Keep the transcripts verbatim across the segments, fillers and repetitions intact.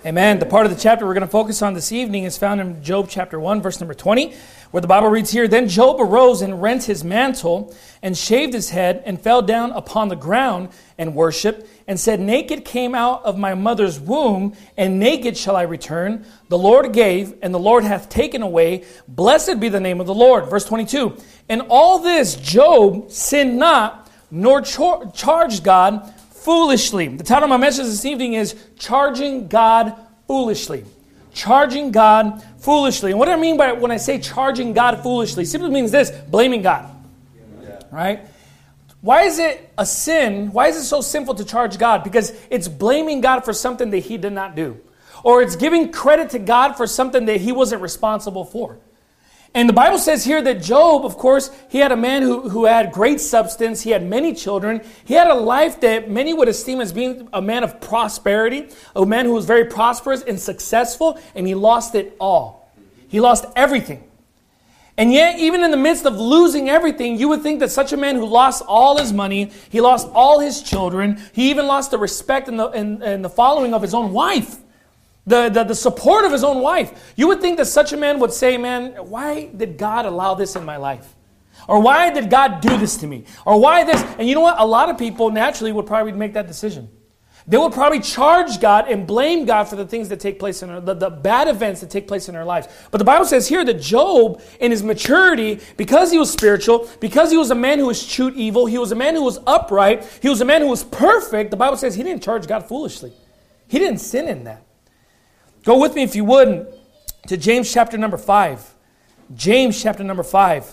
Amen. The part of the chapter we're going to focus on this evening is found in Job chapter one, verse number twenty, where the Bible reads here, "Then Job arose and rent his mantle and shaved his head and fell down upon the ground and worshipped and said, 'Naked came out of my mother's womb, and naked shall I return. The Lord gave, and the Lord hath taken away. Blessed be the name of the Lord.'" Verse twenty-two, "In all this Job sinned not, nor char- charged God foolishly." The title of my message this evening is Charging God Foolishly. Charging God foolishly. And what do I mean by when I say charging God foolishly? Simply means this: blaming God. Yeah. Right? Why is it a sin? Why is it so sinful to charge God? Because it's blaming God for something that He did not do. Or it's giving credit to God for something that He wasn't responsible for. And the Bible says here that Job, of course, he had a man who, who had great substance. He had many children. He had a life that many would esteem as being a man of prosperity, a man who was very prosperous and successful, and he lost it all. He lost everything. And yet, even in the midst of losing everything, you would think that such a man who lost all his money, he lost all his children, he even lost the respect and the, and, and the following of his own wife. The, the the support of his own wife. You would think that such a man would say, man, why did God allow this in my life? Or why did God do this to me? Or why this? And you know what? A lot of people naturally would probably make that decision. They would probably charge God and blame God for the things that take place in our, the, the bad events that take place in our lives. But the Bible says here that Job, in his maturity, because he was spiritual, because he was a man who eschewed evil, he was a man who was upright, he was a man who was perfect, the Bible says he didn't charge God foolishly. He didn't sin in that. Go with me, if you would, to James chapter number five. James chapter number five.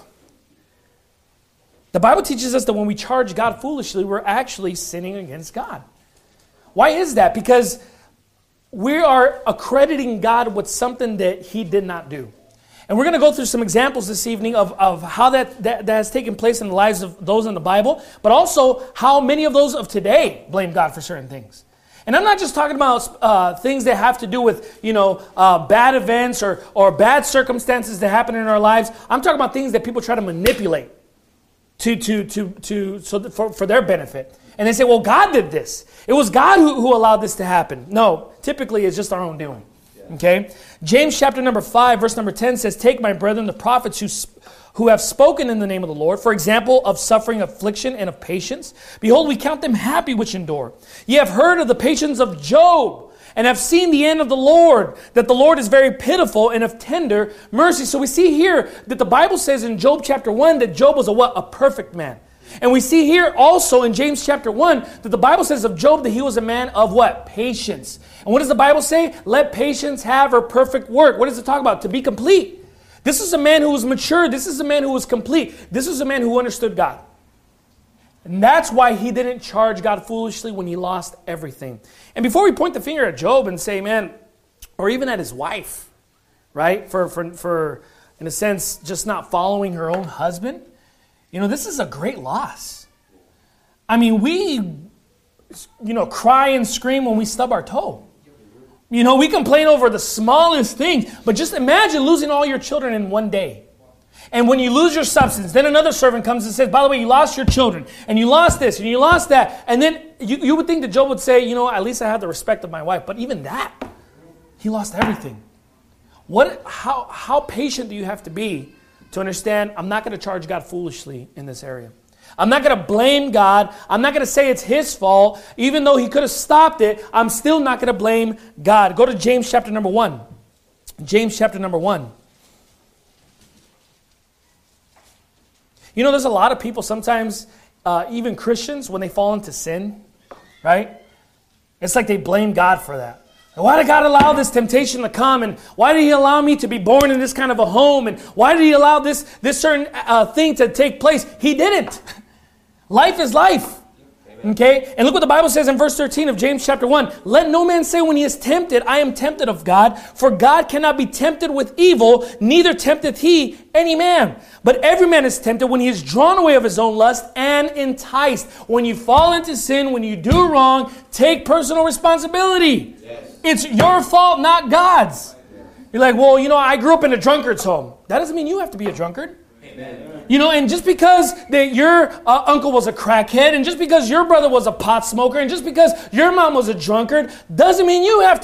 The Bible teaches us that when we charge God foolishly, we're actually sinning against God. Why is that? Because we are accrediting God with something that He did not do. And we're going to go through some examples this evening of, of how that, that, that has taken place in the lives of those in the Bible, but also how many of those of today blame God for certain things. And I'm not just talking about uh, things that have to do with, you know, uh, bad events or, or bad circumstances that happen in our lives. I'm talking about things that people try to manipulate to to to to so that for, for their benefit. And they say, well, God did this. It was God who, who allowed this to happen. No, typically it's just our own doing. Okay? James chapter number five, verse number ten says, "Take, my brethren, the prophets who sp- who have spoken in the name of the Lord, for example, of suffering, affliction, and of patience. Behold, we count them happy which endure. Ye have heard of the patience of Job, and have seen the end of the Lord, that the Lord is very pitiful and of tender mercy." So we see here that the Bible says in Job chapter one that Job was a what? A perfect man. And we see here also in James chapter one that the Bible says of Job that he was a man of what? Patience. And what does the Bible say? Let patience have her perfect work. What does it talk about? To be complete. This is a man who was mature. This is a man who was complete. This is a man who understood God. And that's why he didn't charge God foolishly when he lost everything. And before we point the finger at Job and say, man, or even at his wife, right, for, for, for in a sense, just not following her own husband, you know, this is a great loss. I mean, we, you know, cry and scream when we stub our toe. You know, we complain over the smallest things, but just imagine losing all your children in one day. And when you lose your substance, then another servant comes and says, by the way, you lost your children, and you lost this, and you lost that. And then you, you would think that Job would say, you know, at least I have the respect of my wife. But even that, he lost everything. What? How, how patient do you have to be to understand I'm not going to charge God foolishly in this area? I'm not going to blame God. I'm not going to say it's His fault. Even though He could have stopped it, I'm still not going to blame God. Go to James chapter number one. James chapter number one. You know, there's a lot of people, sometimes uh, even Christians, when they fall into sin, right? It's like they blame God for that. Why did God allow this temptation to come? And why did He allow me to be born in this kind of a home? And why did He allow this, this certain uh, thing to take place? He didn't. Life is life. Okay? And look what the Bible says in verse thirteen of James chapter one. "Let no man say when he is tempted, I am tempted of God. For God cannot be tempted with evil, neither tempteth He any man. But every man is tempted when he is drawn away of his own lust and enticed." When you fall into sin, when you do wrong, take personal responsibility. Yes. It's your fault, not God's. You're like, well, you know, I grew up in a drunkard's home. That doesn't mean you have to be a drunkard. Amen. You know, and just because that your uh, uncle was a crackhead, and just because your brother was a pot smoker, and just because your mom was a drunkard, doesn't mean you have to be.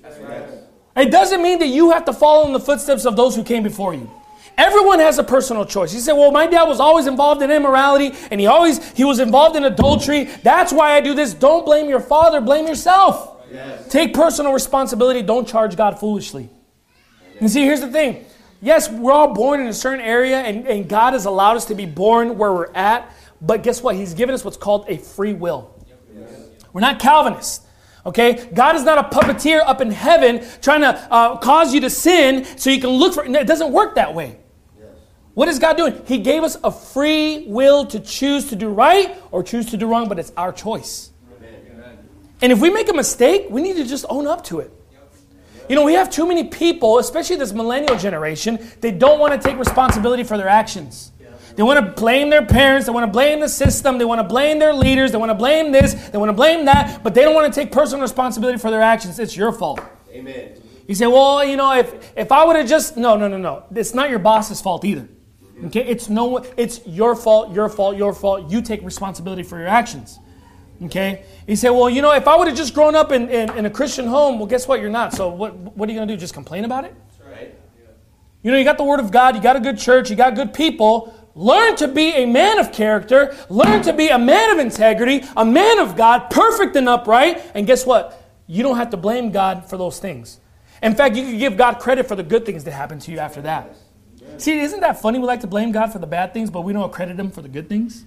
It doesn't mean that you have to follow in the footsteps of those who came before you. Everyone has a personal choice. You say, well, my dad was always involved in immorality, and he always he was involved in adultery. That's why I do this. Don't blame your father. Blame yourself. Yes. Take personal responsibility. Don't charge God foolishly. And see, here's the thing. Yes, we're all born in a certain area, and, and God has allowed us to be born where we're at. But guess what? He's given us what's called a free will. Yes. We're not Calvinists. Okay? God is not a puppeteer up in heaven trying to uh, cause you to sin so you can look for it. It doesn't work that way. Yes. What is God doing? He gave us a free will to choose to do right or choose to do wrong, but it's our choice. Amen. And if we make a mistake, we need to just own up to it. You know, we have too many people, especially this millennial generation, they don't want to take responsibility for their actions. They want to blame their parents. They want to blame the system. They want to blame their leaders. They want to blame this. They want to blame that. But they don't want to take personal responsibility for their actions. It's your fault. Amen. You say, well, you know, if, if I would have just... No, no, no, no. It's not your boss's fault either. Okay? It's no. It's your fault, your fault, your fault. You take responsibility for your actions. Okay? You say, well, you know, if I would have just grown up in, in, in a Christian home, well, guess what? You're not. So what, what are you going to do? Just complain about it? That's right. You know, you got the Word of God. You got a good church. You got good people. Learn to be a man of character. Learn to be a man of integrity, a man of God, perfect and upright. And guess what? You don't have to blame God for those things. In fact, you can give God credit for the good things that happen to you after that. See, isn't that funny? We like to blame God for the bad things, but we don't credit Him for the good things.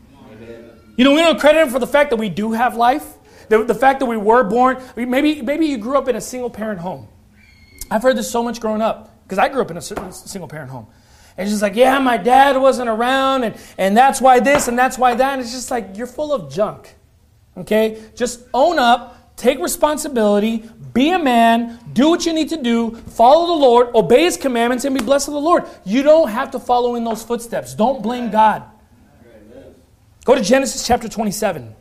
You know, we don't credit Him for the fact that we do have life, the, the fact that we were born. Maybe, maybe you grew up in a single-parent home. I've heard this so much growing up because I grew up in a single-parent home. And it's just like, yeah, my dad wasn't around, and, and that's why this, and that's why that. And it's just like, you're full of junk. Okay? Just own up, take responsibility, be a man, do what you need to do, follow the Lord, obey His commandments, and be blessed of the Lord. You don't have to follow in those footsteps. Don't blame God. Go to Genesis chapter twenty-seven.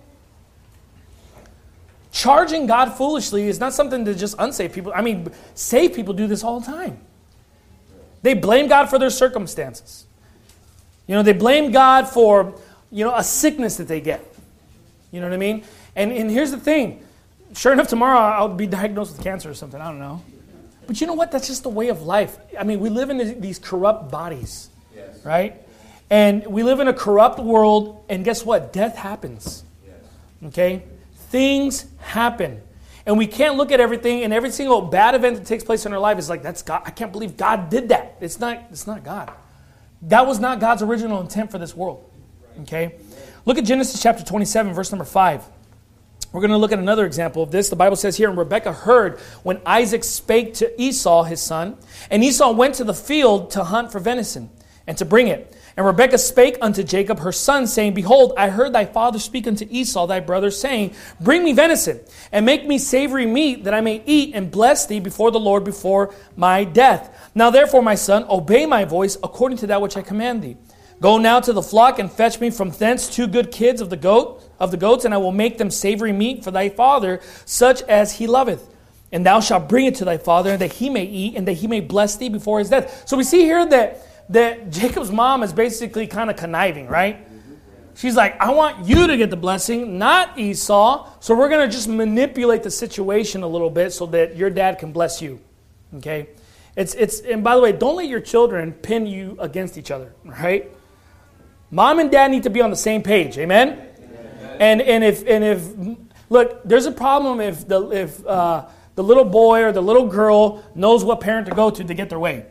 Charging God foolishly is not something that just unsaved people. I mean, saved people do this all the time. They blame God for their circumstances. You know, they blame God for, you know, a sickness that they get. You know what I mean? And and here's the thing. Sure enough, tomorrow I'll be diagnosed with cancer or something. I don't know. But you know what? That's just the way of life. I mean, we live in these corrupt bodies. Yes. Right? And we live in a corrupt world. And guess what? Death happens. Yes. Okay? Things happen. And we can't look at everything, and every single bad event that takes place in our life is like, that's God. I can't believe God did that. It's not, it's not God. That was not God's original intent for this world. Okay? Look at Genesis chapter twenty-seven, verse number five. We're going to look at another example of this. The Bible says here, and Rebekah heard when Isaac spake to Esau, his son, and Esau went to the field to hunt for venison, and to bring it. And Rebekah spake unto Jacob her son, saying, Behold, I heard thy father speak unto Esau thy brother, saying, Bring me venison, and make me savory meat, that I may eat and bless thee before the Lord before my death. Now therefore, my son, obey my voice according to that which I command thee. Go now to the flock, and fetch me from thence two good kids of the goat of the goats, and I will make them savory meat for thy father, such as he loveth. And thou shalt bring it to thy father, that he may eat, and that he may bless thee before his death. So we see here that that Jacob's mom is basically kind of conniving, right? She's like, I want you to get the blessing, not Esau. So we're going to just manipulate the situation a little bit so that your dad can bless you. Okay? It's it's and by the way, don't let your children pin you against each other, right? Mom and dad need to be on the same page. Amen? Amen. And and if and if look, there's a problem if the if uh, the little boy or the little girl knows what parent to go to to get their way.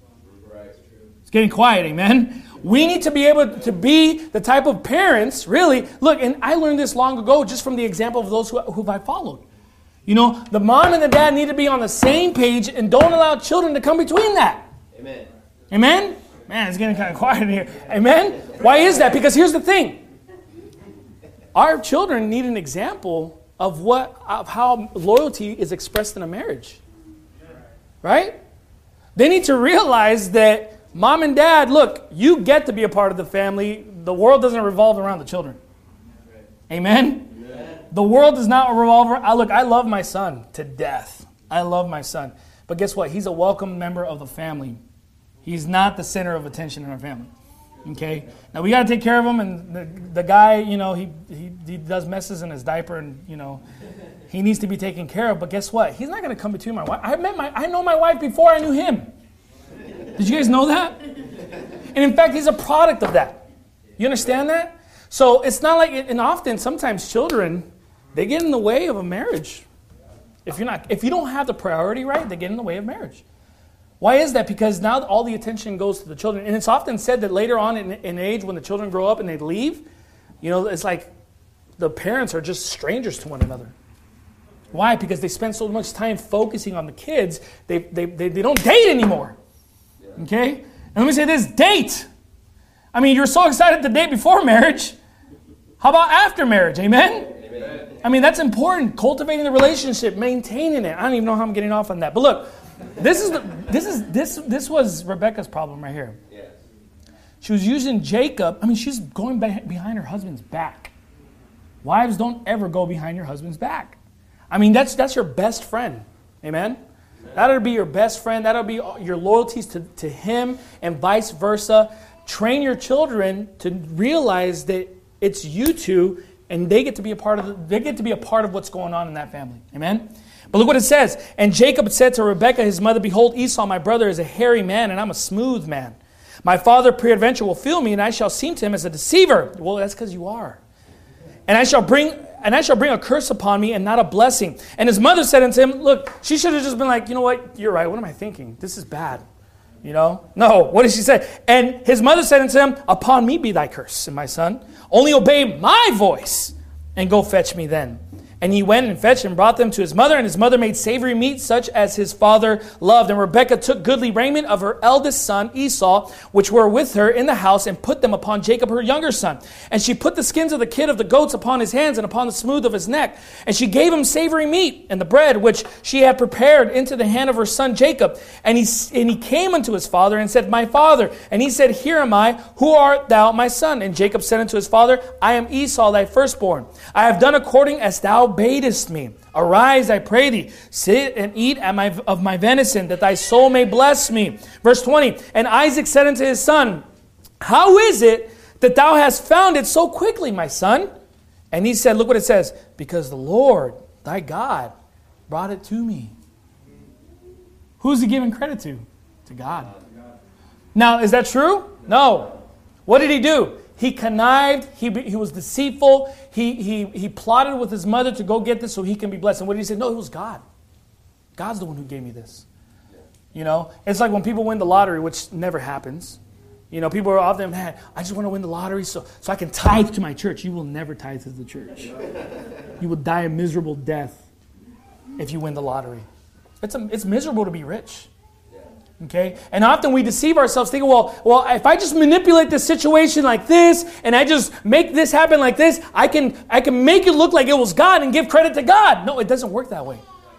Getting quiet, amen? We need to be able to be the type of parents, really. Look, and I learned this long ago just from the example of those who, who I followed. You know, the mom and the dad need to be on the same page and don't allow children to come between that. Amen. Amen? Man, it's getting kind of quiet in here. Amen? Why is that? Because here's the thing. Our children need an example of what of how loyalty is expressed in a marriage. Right? They need to realize that Mom and dad, look, you get to be a part of the family. The world doesn't revolve around the children. Amen? Amen. The world does not revolve around... I, look, I love my son to death. I love my son. But guess what? He's a welcome member of the family. He's not the center of attention in our family. Okay? Now, we got to take care of him, and the, the guy, you know, he, he he does messes in his diaper, and, you know, he needs to be taken care of. But guess what? He's not going to come between my wife. I met my, I know my wife before I knew him. Did you guys know that? And in fact, he's a product of that. You understand that? So it's not like, and often, sometimes children, they get in the way of a marriage. If you're not, if you don't have the priority right, they get in the way of marriage. Why is that? Because now all the attention goes to the children. And it's often said that later on in, in age, when the children grow up and they leave, you know, it's like the parents are just strangers to one another. Why? Because they spend so much time focusing on the kids, they, they, they, they don't date anymore. Okay? And let me say this, date. I mean, you're so excited to date before marriage. How about after marriage? Amen? Amen. I mean, that's important. Cultivating the relationship, maintaining it. I don't even know how I'm getting off on that. But look, this is the, this is this this was Rebecca's problem right here. Yes. She was using Jacob. I mean, she's going behind her husband's back. Wives, don't ever go behind your husband's back. I mean, that's that's your best friend. Amen? That'll be your best friend. That'll be your loyalties to, to him and vice versa. Train your children to realize that it's you two, and they get to be a part of the, they get to be a part of what's going on in that family. Amen? But look what it says. And Jacob said to Rebekah, his mother, behold, Esau, my brother, is a hairy man, and I'm a smooth man. My father peradventure will feel me, and I shall seem to him as a deceiver. Well, that's because you are. And I shall bring and I shall bring a curse upon me and not a blessing. And his mother said unto him, look, she should have just been like, you know what? You're right. What am I thinking? This is bad. You know? No. What did she say? And his mother said unto him, upon me be thy curse, and my son. Only obey my voice and go fetch me then. And he went and fetched and brought them to his mother, and his mother made savory meat such as his father loved. And Rebekah took goodly raiment of her eldest son Esau, which were with her in the house, and put them upon Jacob her younger son. And she put the skins of the kid of the goats upon his hands and upon the smooth of his neck. And she gave him savory meat and the bread which she had prepared into the hand of her son Jacob. And he, and he came unto his father and said, my father. And he said, here am I. Who art thou, my son? And Jacob said unto his father, I am Esau, thy firstborn. I have done according as thou badest me. Arise, I pray thee, sit and eat at my, of my venison, that thy soul may bless me. Verse twenty, and Isaac said unto his son, how is it that thou hast found it so quickly, my son? And he said, look what it says, because the Lord, thy God, brought it to me. Who's he giving credit to? To God. Now, is that true? No. What did he do? He connived, he, he was deceitful, he, he, he plotted with his mother to go get this so he can be blessed. And what did he say? No, it was God. God's the one who gave me this. You know, it's like when people win the lottery, which never happens. You know, people are often, man, I just want to win the lottery so, so I can tithe to my church. You will never tithe to the church. You will die a miserable death if you win the lottery. It's, a, it's miserable to be rich. Okay? And often we deceive ourselves thinking, well, well, if I just manipulate this situation like this, and I just make this happen like this, I can, I can make it look like it was God and give credit to God. No, it doesn't work that way.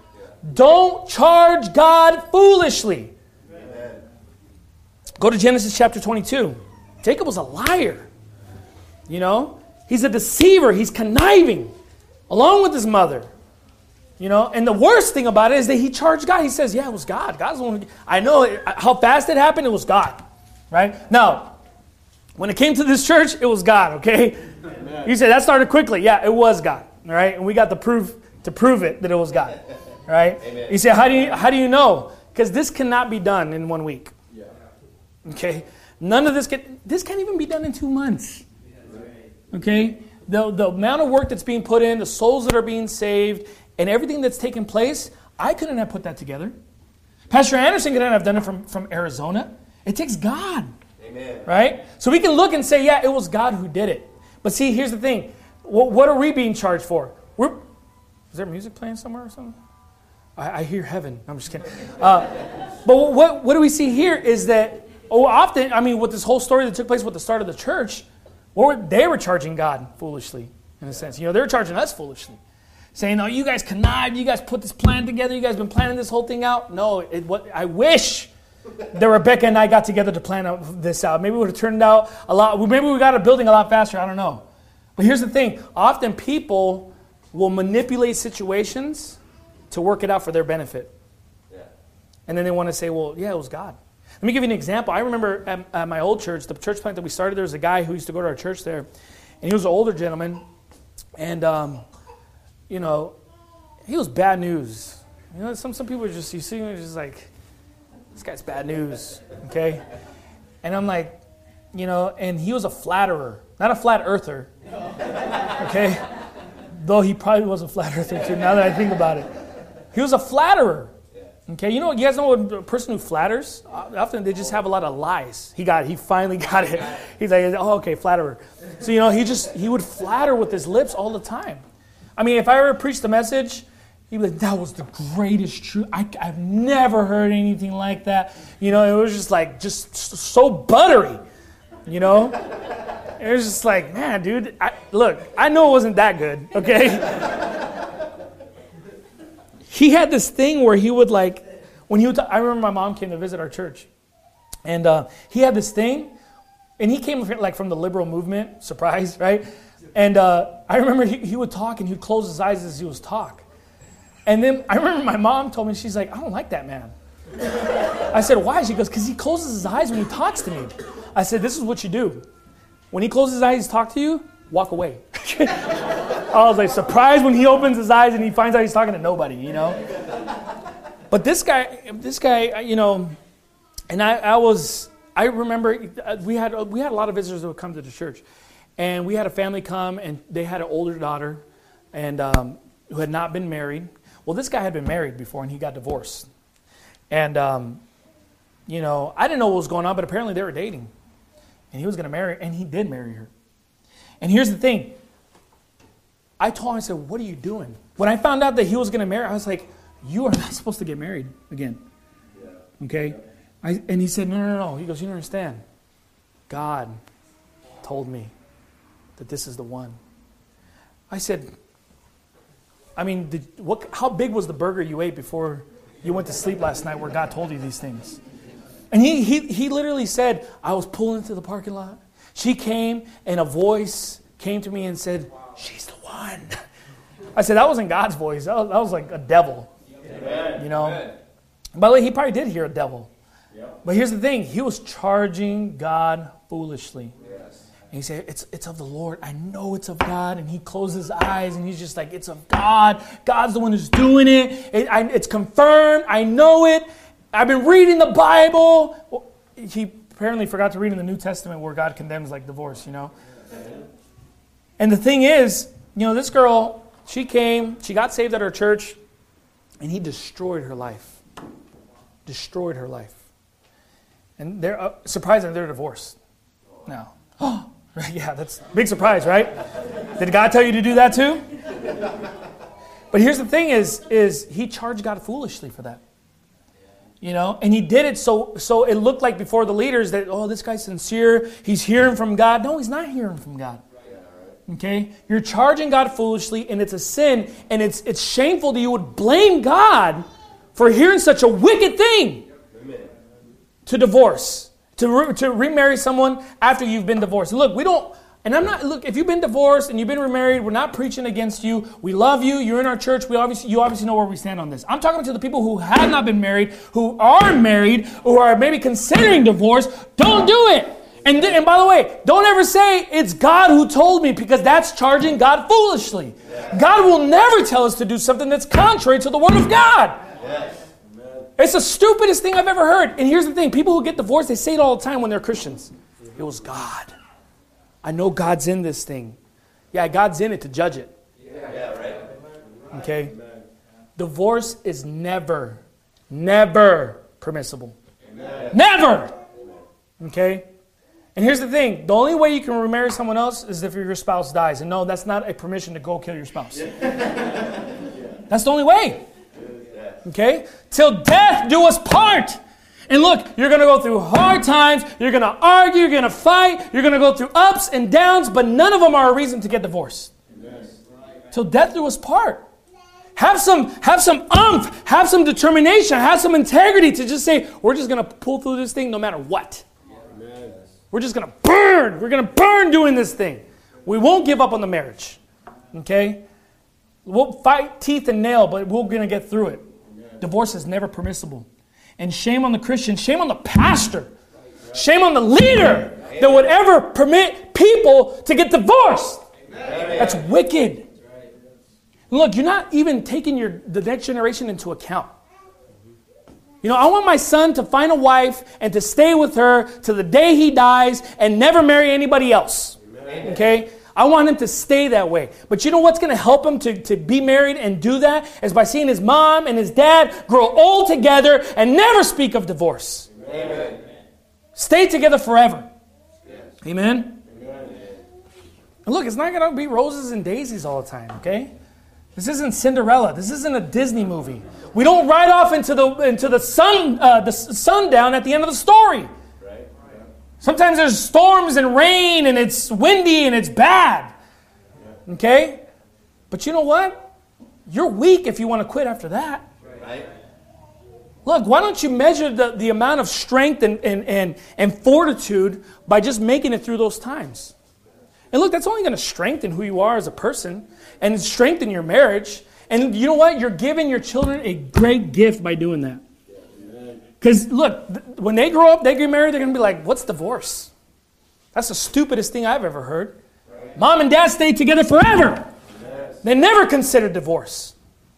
Don't charge God foolishly. Amen. Go to Genesis chapter twenty-two. Jacob was a liar. You know? He's a deceiver. He's conniving along with his mother. You know, and the worst thing about it is that he charged God. He says, yeah, it was God. God's the one who, I know it, how fast it happened. It was God. Right? Now, when it came to this church, it was God, okay? Amen. You say that started quickly. Yeah, it was God. All right? And we got the proof to prove it that it was God. All right? Amen. You say, how do you, how do you know? Because this cannot be done in one week. Yeah. Okay? None of this can, this can't even be done in two months. Okay? The, the amount of work that's being put in, the souls that are being saved, and everything that's taken place, I couldn't have put that together. Pastor Anderson couldn't have done it from, from Arizona. It takes God. Amen. Right? So we can look and say, yeah, it was God who did it. But see, here's the thing. What, what are we being charged for? We're, is there music playing somewhere or something? I, I hear heaven. I'm just kidding. Uh, but what, what do we see here is that, oh, often, I mean, with this whole story that took place with the start of the church, what were, they were charging God foolishly, in a sense. You know, they were charging us foolishly. Saying, no, you guys connived, you guys put this plan together, you guys been planning this whole thing out. No, it, what, I wish that Rebecca and I got together to plan out this out. Maybe it would have turned out a lot, maybe we got a building a lot faster, I don't know. But here's the thing, often people will manipulate situations to work it out for their benefit. Yeah. And then they want to say, well, yeah, it was God. Let me give you an example. I remember at, at my old church, the church plant that we started, there was a guy who used to go to our church there, and he was an older gentleman, and, um, you know, he was bad news. You know, some, some people are just, you see him, just like, this guy's bad news, okay? And I'm like, you know, and he was a flatterer, not a flat earther, okay? Though he probably was a flat earther too, now that I think about it. He was a flatterer. Okay, you know, you guys know what a person who flatters? Often they just have a lot of lies. He got it. He finally got it. He's like, oh, okay, flatterer. So, you know, he just, he would flatter with his lips all the time. I mean, if I ever preached the message, he'd be like, that was the greatest truth. I, I've never heard anything like that. You know, it was just like, just so buttery, you know? It was just like, man, dude, I, look, I know it wasn't that good, okay? He had this thing where he would like, when he would, t- I remember my mom came to visit our church. And uh, he had this thing, and he came like from the liberal movement, surprise, right? And uh, I remember he, he would talk, and he would close his eyes as he was talk. And then I remember my mom told me, she's like, I don't like that man. I said, why? She goes, because he closes his eyes when he talks to me. I said, this is what you do. When he closes his eyes to talk to you, walk away. I was like surprised when he opens his eyes and he finds out he's talking to nobody, you know. But this guy, this guy, you know, and I, I was, I remember we had we had a lot of visitors that would come to the church, and we had a family come, and they had an older daughter, and um, who had not been married. Well, this guy had been married before, and he got divorced, and um, you know, I didn't know what was going on, but apparently they were dating, and he was going to marry, and he did marry her. And here's the thing. I told him, I said, what are you doing? When I found out that he was going to marry, I was like, you are not supposed to get married again. Yeah. Okay? I, and he said, no, no, no. He goes, you don't understand. God told me that this is the one. I said, I mean, did, what? How big was the burger you ate before you went to sleep last night where God told you these things? And he, he, he literally said, I was pulling into the parking lot. She came, and a voice came to me and said, she's the one. I said, that wasn't God's voice. That was, that was like a devil. Amen. You know? Amen. By the way, he probably did hear a devil. Yep. But here's the thing. He was charging God foolishly. Yes. And he said, it's, it's of the Lord. I know it's of God. And he closed his eyes, and he's just like, it's of God. God's the one who's doing it. it I, it's confirmed. I know it. I've been reading the Bible. Well, he apparently forgot to read in the New Testament where God condemns like divorce, you know? And the thing is, you know, this girl, she came, she got saved at her church, and he destroyed her life. Destroyed her life. And they're, uh, surprisingly, they're divorced now. Oh, yeah, that's a big surprise, right? Did God tell you to do that too? But here's the thing is, is he charged God foolishly for that. You know, and he did it so so it looked like before the leaders that, oh, this guy's sincere, he's hearing from God. No, he's not hearing from God. Okay? You're charging God foolishly, and it's a sin, and it's it's shameful that you would blame God for hearing such a wicked thing. Amen. To divorce, to, re, to remarry someone after you've been divorced. Look, we don't, and I'm not, look, if you've been divorced and you've been remarried, we're not preaching against you. We love you. You're in our church. We obviously, you obviously know where we stand on this. I'm talking to the people who have not been married, who are married, who are maybe considering divorce. Don't do it. And, and by the way, don't ever say it's God who told me, because that's charging God foolishly. God will never tell us to do something that's contrary to the Word of God. Yes. It's the stupidest thing I've ever heard. And here's the thing. People who get divorced, they say it all the time when they're Christians. It was God. I know God's in this thing. Yeah, God's in it to judge it. Yeah, right. Okay? Divorce is never, never permissible. Amen. Never! Okay? And here's the thing. The only way you can remarry someone else is if your spouse dies. And no, that's not a permission to go kill your spouse. That's the only way. Okay? Till death do us part. And look, you're going to go through hard times. You're going to argue. You're going to fight. You're going to go through ups and downs. But none of them are a reason to get divorced. Yes. Till death do us part. Have some, have some umph. Have some determination. Have some integrity to just say, we're just going to pull through this thing no matter what. Amen. We're just going to burn. We're going to burn doing this thing. We won't give up on the marriage. Okay? We'll fight teeth and nail, but we're going to get through it. Amen. Divorce is never permissible. And shame on the Christian, shame on the pastor, shame on the leader that would ever permit people to get divorced. That's wicked. Look, you're not even taking your the next generation into account. You know, I want my son to find a wife and to stay with her to the day he dies and never marry anybody else. Okay? I want him to stay that way. But you know what's going to help him to, to be married and do that? Is by seeing his mom and his dad grow old together and never speak of divorce. Amen. Stay together forever. Yes. Amen? Amen? And look, it's not going to be roses and daisies all the time, okay? This isn't Cinderella. This isn't a Disney movie. We don't ride off into the into the sun uh, the sundown at the end of the story. Right. Sometimes there's storms and rain and it's windy and it's bad. Okay? But you know what? You're weak if you want to quit after that. Right. Look, why don't you measure the, the amount of strength and, and, and, and fortitude by just making it through those times? And look, that's only going to strengthen who you are as a person and strengthen your marriage. And you know what? You're giving your children a great gift by doing that. Because look, th- when they grow up, they get married, they're going to be like, what's divorce? That's the stupidest thing I've ever heard. Right. Mom and dad stayed together forever. Yes. They never considered divorce.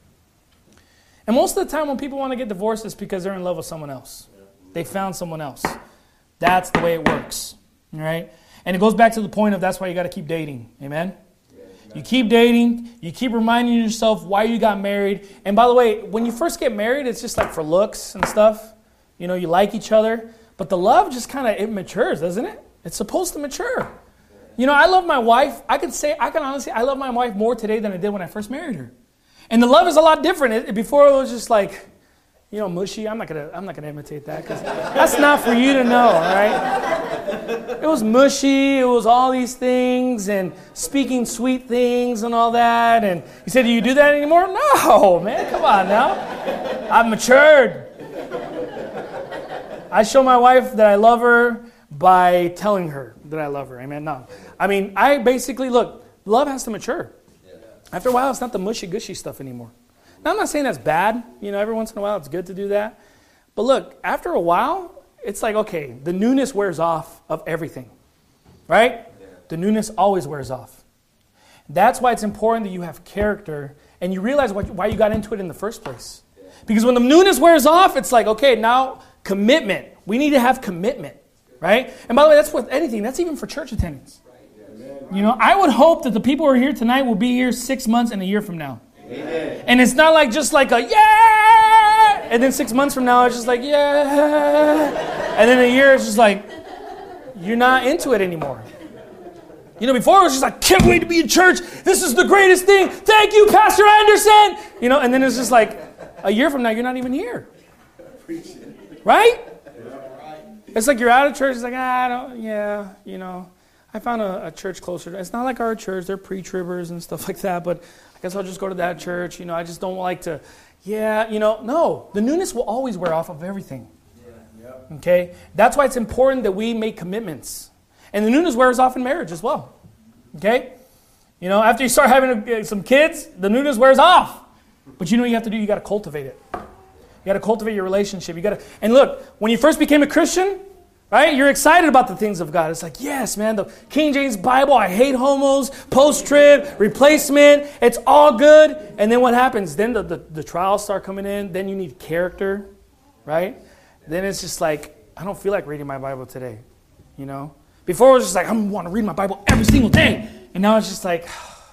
And most of the time when people want to get divorced, it's because they're in love with someone else. Yeah. They found someone else. That's the way it works. All right? And it goes back to the point of that's why you got to keep dating. Amen? You keep dating. You keep reminding yourself why you got married. And by the way, when you first get married, it's just like for looks and stuff. You know, you like each other. But the love just kind of, it matures, doesn't it? It's supposed to mature. You know, I love my wife. I can say, I can honestly, I love my wife more today than I did when I first married her. And the love is a lot different. It, before it was just like, you know, mushy. I'm not gonna, I'm not gonna imitate that because that's not for you to know, all right? It was mushy. It was all these things and speaking sweet things and all that. And you said, do you do that anymore? No, man. Come on now. I've matured. I show my wife that I love her by telling her that I love her. Amen. No, I mean, I basically look. Love has to mature. After a while, it's not the mushy gushy stuff anymore. Now, I'm not saying that's bad. You know, every once in a while, it's good to do that. But look, after a while, it's like, okay, the newness wears off of everything, right? Yeah. The newness always wears off. That's why it's important that you have character and you realize what, why you got into it in the first place. Yeah. Because when the newness wears off, it's like, okay, now commitment. We need to have commitment, right? And by the way, that's with anything. That's even for church attendance. You know, I would hope that the people who are here tonight will be here six months and a year from now. Amen. And it's not like just like a yeah, and then six months from now it's just like yeah, and then a year it's just like you're not into it anymore. You know, before it was just like, can't wait to be in church. This is the greatest thing. Thank you, Pastor Anderson. You know, and then it's just like a year from now you're not even here, right? It's like you're out of church. It's like ah, I don't, yeah, you know. I found a, a church closer. It's not like our church. They're pre-tribbers and stuff like that. But I guess I'll just go to that church. You know, I just don't like to, yeah, you know. No, the newness will always wear off of everything. Yeah. Yep. Okay? That's why it's important that we make commitments. And the newness wears off in marriage as well. Okay? You know, after you start having a, some kids, the newness wears off. But you know what you have to do? You got to cultivate it. You got to cultivate your relationship. You got to, and look, when you first became a Christian, right? You're excited about the things of God. It's like, yes, man, the King James Bible, I hate homos, post-trib, replacement, it's all good. And then what happens? Then the, the, the trials start coming in. Then you need character, right? Then it's just like, I don't feel like reading my Bible today, you know? Before it was just like, I want to read my Bible every single day. And now it's just like,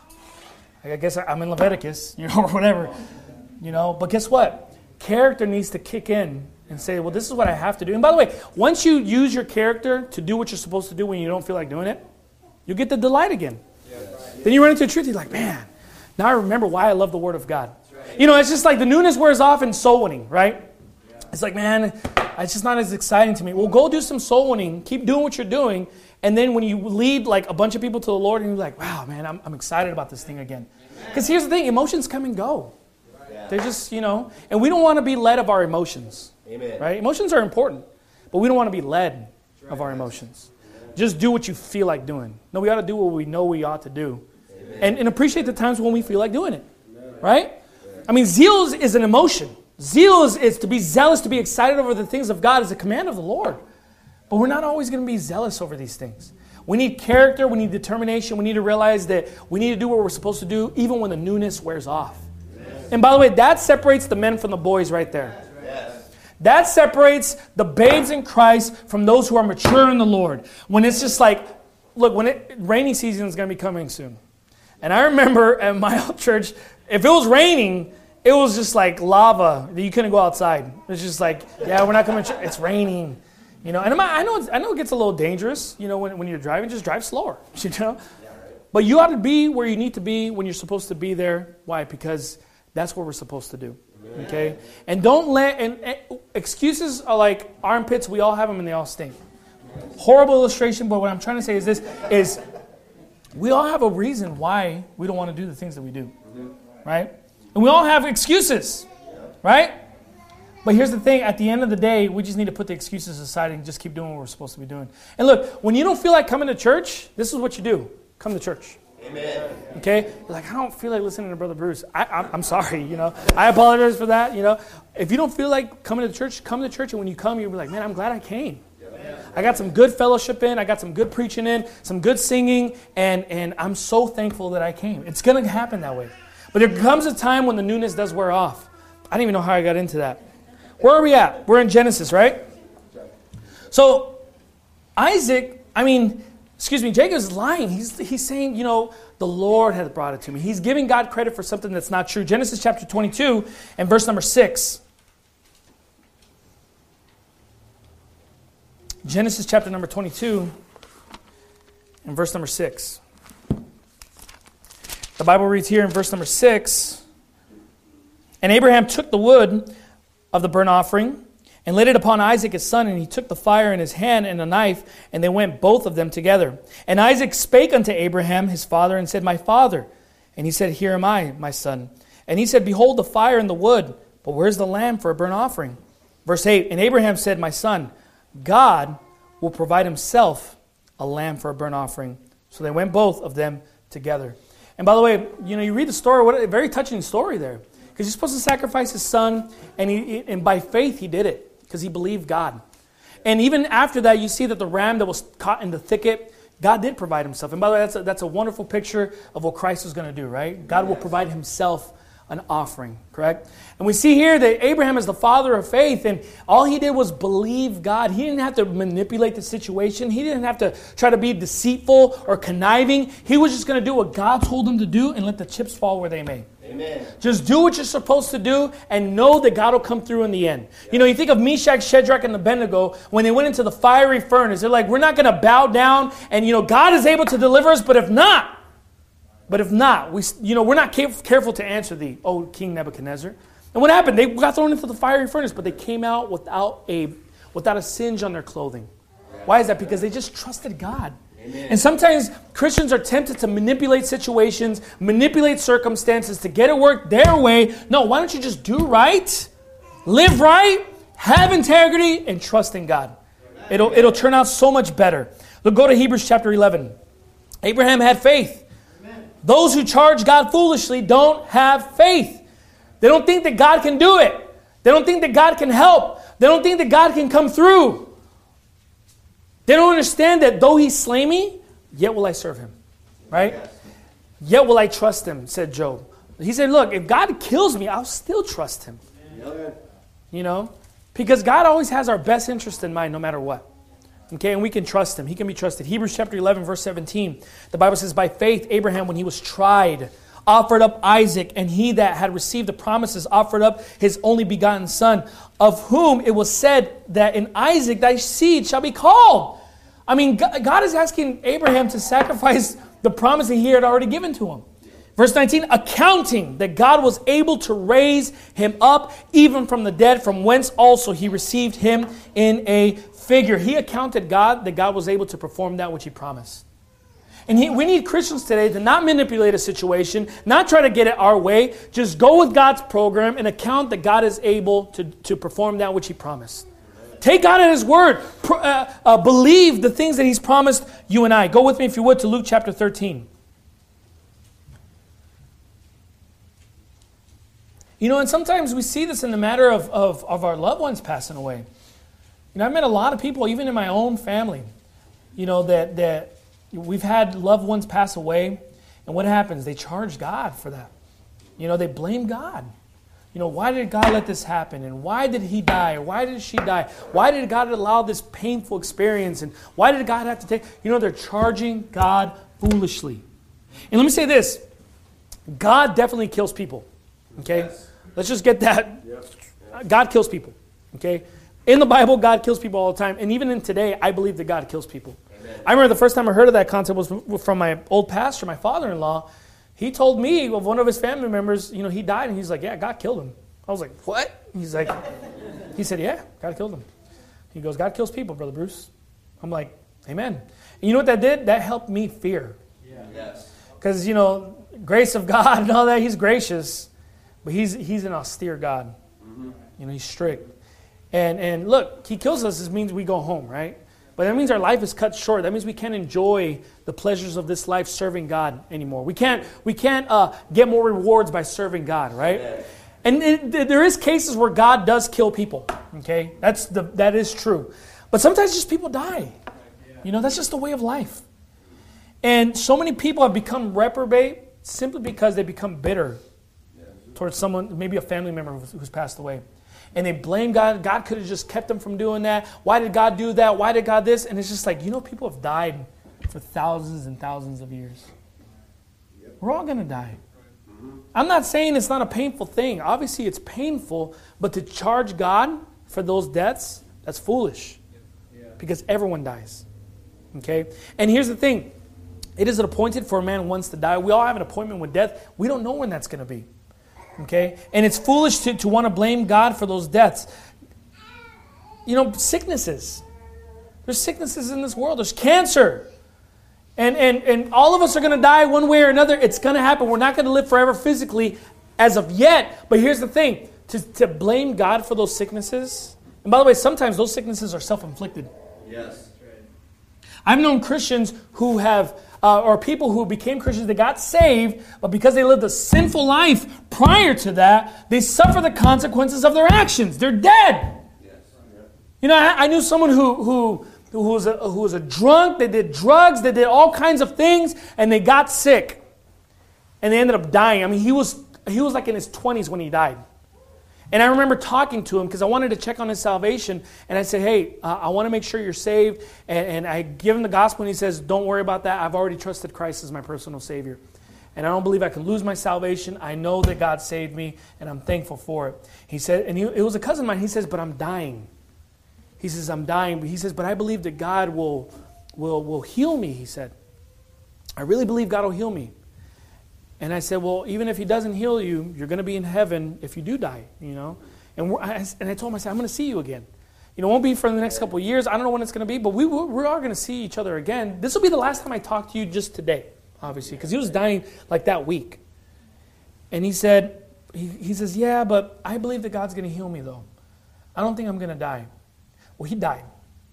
I guess I'm in Leviticus, you know, or whatever, you know? But guess what? Character needs to kick in and say, well, this is what I have to do. And by the way, once you use your character to do what you're supposed to do when you don't feel like doing it, you get the delight again. Yes. Then you run into the truth, you're like, man, now I remember why I love the Word of God. Right. You know, it's just like the newness wears off in soul winning, right? Yeah. It's like, man, it's just not as exciting to me. Well, go do some soul winning, keep doing what you're doing, and then when you lead like a bunch of people to the Lord, and you're like, wow, man, I'm, I'm excited about this thing again. Because here's the thing, emotions come and go. Right. They're just, you know, and we don't want to be led of our emotions. Amen. Right? Emotions are important, but we don't want to be led right. of our emotions. Amen. Just do what you feel like doing. No, we ought to do what we know we ought to do. And, and appreciate the times when we feel like doing it. Amen. Right? Amen. I mean, zeal is, is an emotion. Zeal is, is to be zealous, to be excited over the things of God is a command of the Lord. But we're not always going to be zealous over these things. We need character, we need determination, we need to realize that we need to do what we're supposed to do even when the newness wears off. Yes. And by the way, that separates the men from the boys right there. Yes. That separates the babes in Christ from those who are mature in the Lord. When it's just like, look, when it rainy season is going to be coming soon. And I remember at my old church, if it was raining, it was just like lava. You couldn't go outside. It's just like, yeah, we're not coming to church. It's raining. You know, and I know, it's, I know it gets a little dangerous, you know, when, when you're driving, just drive slower, you know. Yeah, right. But you ought to be where you need to be when you're supposed to be there. Why? Because that's what we're supposed to do, Amen. Okay? And don't let, and, and excuses are like armpits. We all have them and they all stink. Horrible illustration, but what I'm trying to say is this, is we all have a reason why we don't want to do the things that we do, right? And we all have excuses, right? But here's the thing, at the end of the day, we just need to put the excuses aside and just keep doing what we're supposed to be doing. And look, when you don't feel like coming to church, this is what you do. Come to church. Amen. Okay? You're like, I don't feel like listening to Brother Bruce. I, I'm, I'm sorry, you know. I apologize for that, you know. If you don't feel like coming to church, come to church. And when you come, you'll be like, man, I'm glad I came. I got some good fellowship in. I got some good preaching in, some good singing. And, and I'm so thankful that I came. It's going to happen that way. But there comes a time when the newness does wear off. I don't even know how I got into that. Where are we at? We're in Genesis, right? So, Isaac, I mean, excuse me, Jacob's lying. He's, he's saying, you know, the Lord has brought it to me. He's giving God credit for something that's not true. Genesis chapter twenty-two and verse number six. Genesis chapter number twenty-two and verse number six. The Bible reads here in verse number six, and Abraham took the wood of the burnt offering, and laid it upon Isaac his son, and he took the fire in his hand and a knife, and they went both of them together. And Isaac spake unto Abraham his father, and said, My father. And he said, Here am I, my son. And he said, Behold the fire and the wood, but where's the lamb for a burnt offering? Verse eight, and Abraham said, My son, God will provide himself a lamb for a burnt offering. So they went both of them together. And by the way, you know, you read the story, what a very touching story there. Because he's supposed to sacrifice his son, and he and by faith he did it, because he believed God. And even after that, you see that the ram that was caught in the thicket, God did provide himself. And by the way, that's a, that's a wonderful picture of what Christ is going to do, right? God will provide himself an offering, correct? And we see here that Abraham is the father of faith, and all he did was believe God. He didn't have to manipulate the situation. He didn't have to try to be deceitful or conniving. He was just going to do what God told him to do and let the chips fall where they may. Amen. Just do what you're supposed to do and know that God will come through in the end. Yeah. You know, you think of Meshach, Shadrach, and Abednego when they went into the fiery furnace. They're like, we're not going to bow down, and, you know, God is able to deliver us, but if not, But if not, we, you know, we're not careful to answer thee, O King Nebuchadnezzar. And what happened? They got thrown into the fiery furnace, but they came out without a without a singe on their clothing. Why is that? Because they just trusted God. Amen. And sometimes Christians are tempted to manipulate situations, manipulate circumstances to get it work their way. No, why don't you just do right, live right, have integrity, and trust in God. It'll, it'll turn out so much better. Look, go to Hebrews chapter eleven. Abraham had faith. Those who charge God foolishly don't have faith. They don't think that God can do it. They don't think that God can help. They don't think that God can come through. They don't understand that though he slay me, yet will I serve him. Right? Yet will I trust him, said Job. He said, look, if God kills me, I'll still trust him. You know? Because God always has our best interest in mind no matter what. Okay, and we can trust him. He can be trusted. Hebrews chapter eleven, verse seventeen. The Bible says, by faith, Abraham, when he was tried, offered up Isaac, and he that had received the promises offered up his only begotten son, of whom it was said that in Isaac thy seed shall be called. I mean, God is asking Abraham to sacrifice the promise that he had already given to him. Verse nineteen, accounting that God was able to raise him up even from the dead, from whence also he received him in a figure. He accounted God that God was able to perform that which he promised. And he, we need Christians today to not manipulate a situation, not try to get it our way. Just go with God's program and account that God is able to, to perform that which he promised. Take God at his word. Pro, uh, uh, believe the things that he's promised you and I. Go with me, if you would, to Luke chapter thirteen. You know, and sometimes we see this in the matter of, of, of our loved ones passing away. You know, I've met a lot of people, even in my own family, you know, that, that we've had loved ones pass away. And what happens? They charge God for that. You know, they blame God. You know, why did God let this happen? And why did he die? Or why did she die? Why did God allow this painful experience? And why did God have to take... You know, they're charging God foolishly. And let me say this. God definitely kills people. Okay? Yes. Let's just get that. Yes. God kills people. Okay? In the Bible, God kills people all the time. And even in today, I believe that God kills people. Amen. I remember the first time I heard of that concept was from my old pastor, my father-in-law. He told me of one of his family members, you know, he died, and he's like, yeah, God killed him. I was like, what? He's like, he said, yeah, God killed him. He goes, God kills people, Brother Bruce. I'm like, amen. And you know what that did? That helped me fear. Yeah. Yes. Because, you know, grace of God and all that, he's gracious, but he's he's an austere God. Mm-hmm. You know, he's strict. And and look, he kills us, this means we go home, right? But that means our life is cut short. That means we can't enjoy the pleasures of this life serving God anymore. We can't we can't uh, get more rewards by serving God, right? Yeah. And it, there is cases where God does kill people. Okay, that's the that is true. But sometimes just people die. You know, that's just the way of life. And so many people have become reprobate simply because they become bitter towards someone, maybe a family member who's, who's passed away. And they blame God. God could have just kept them from doing that. Why did God do that? Why did God this? And it's just like, you know, people have died for thousands and thousands of years. We're all going to die. I'm not saying it's not a painful thing. Obviously, it's painful. But to charge God for those deaths, that's foolish. Because everyone dies. Okay? And here's the thing. It is appointed for a man once to die. We all have an appointment with death. We don't know when that's going to be. Okay? And it's foolish to, to want to blame God for those deaths. You know, sicknesses. There's sicknesses in this world. There's cancer. And, and, and all of us are going to die one way or another. It's going to happen. We're not going to live forever physically as of yet. But here's the thing. To, to blame God for those sicknesses. And by the way, sometimes those sicknesses are self-inflicted. Yes. I've known Christians who have, uh, or people who became Christians, they got saved, but because they lived a sinful life prior to that, they suffer the consequences of their actions. They're dead. Yes. You know, I, I knew someone who who who was a, who was a drunk. They did drugs. They did all kinds of things, and they got sick, and they ended up dying. I mean, he was he was like in his twenties when he died. And I remember talking to him because I wanted to check on his salvation. And I said, hey, uh, I want to make sure you're saved. And, and I give him the gospel, and he says, don't worry about that. I've already trusted Christ as my personal Savior. And I don't believe I can lose my salvation. I know that God saved me, and I'm thankful for it. He said, and he, it was a cousin of mine. He says, but I'm dying. He says, I'm dying. But he says, but I believe that God will, will, will heal me, he said. I really believe God will heal me. And I said, well, even if he doesn't heal you, you're going to be in heaven if you do die, you know. And, we're, I, and I told him, I said, I'm going to see you again. You know, it won't be for the next couple of years. I don't know when it's going to be, but we, we are going to see each other again. This will be the last time I talk to you just today, obviously, because he was dying like that week. And he said, he, he says, yeah, but I believe that God's going to heal me, though. I don't think I'm going to die. Well, he died.